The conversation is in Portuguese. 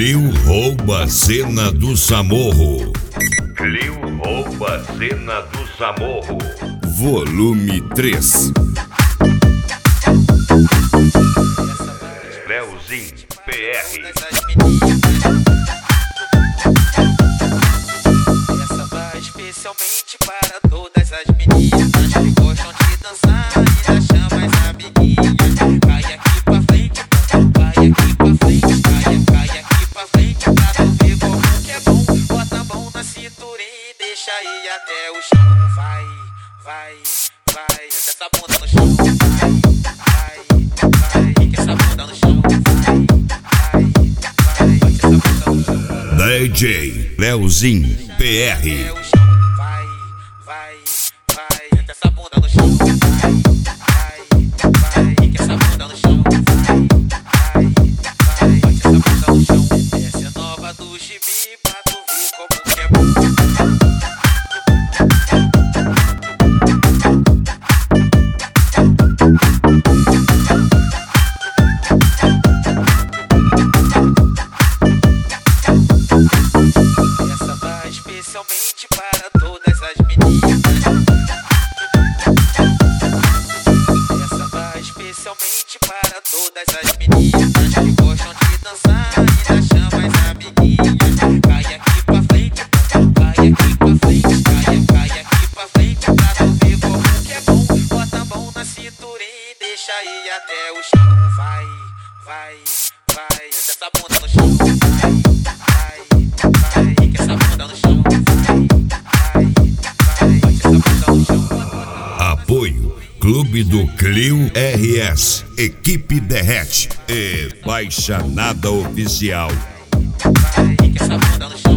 Clio rouba a cena do Samorro. Clio rouba a cena do Samorro. Volume 3. Leozinho PR. Essa vai especialmente para todas as meninas que gostam de dançar e das chamas amiguinhas. Cai aqui pra frente, cai aqui pra frente, cai aqui pra frente pra tu ver como que é bom. Bota a mão na cinturinha e deixa ir até o chão. Vai, vai, vai, deixa essa bunda no chão. Vai, vai, que essa bunda no chão. Vai, vai, vai, que essa bunda no chão. DJ Leozinho PR. Vai, vai, vai, que essa bunda no chão. Vai, vai, que essa bunda no chão. Vai, vai, vai, que essa bunda no chão. Essa é nova do gibi pra tu ver como que é bom. Essa vai especialmente para todas as meninas. Essa vai especialmente para todas as meninas que gostam de dançar e das chamas amiguinhas. Cai aqui pra frente, cai aqui pra frente, cai aqui pra frente pra tu ver como que é bom. Bota a mão na cinturinha e deixa ir até o chão. Vai, vai, vai, deixa essa bunda no chão. Vai, vai, que essa bunda no chão. Vai, vai, vai, que essa bunda no chão. Apoio Clube do Clio RS, Equipe Derrete e Baixa Nada Oficial. Vai, que essa bunda no chão.